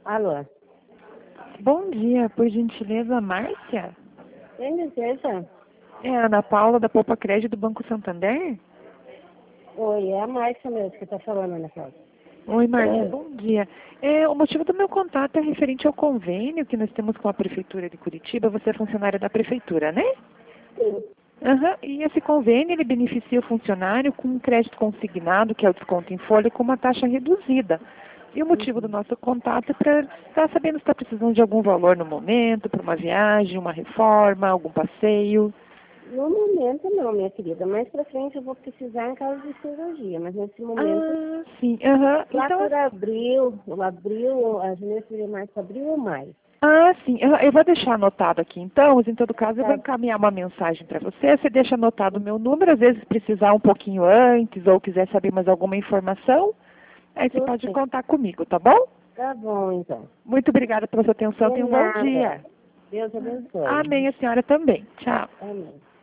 Alô? Bom dia, por gentileza, Márcia? Tem licença? É a Ana Paula, da Poupa Crédito do Banco Santander? Oi, é a Márcia mesmo que tá falando, Ana Paula. Oi, Márcia, bom dia. O motivo do meu contato é referente ao convênio que nós temos com a Prefeitura de Curitiba. Você é funcionária da Prefeitura, né? Sim. Aham. E esse convênio, ele beneficia o funcionário com um crédito consignado, que é o desconto em folha, com uma taxa reduzida. E o motivo do nosso contato é para estar sabendo se está precisando de algum valor no momento, para uma viagem, uma reforma, algum passeio. No momento não, minha querida. Mais pra frente eu vou precisar em caso de cirurgia, mas nesse momento, Ah, sim. Aham. lá Então, por abril, a janeiro, fevereiro, março, abril ou maio. sim. Eu vou deixar anotado aqui, então. Em todo caso, eu vou Tá, encaminhar uma mensagem para você. Você deixa anotado o meu número, às vezes precisar um pouquinho antes ou quiser saber mais alguma informação, aí você tudo pode bem. contar comigo, tá bom? Tá bom, então. Muito obrigada pela sua atenção. De Tenha um bom nada. dia. Deus abençoe. Amém, a senhora também. Tchau. Amém.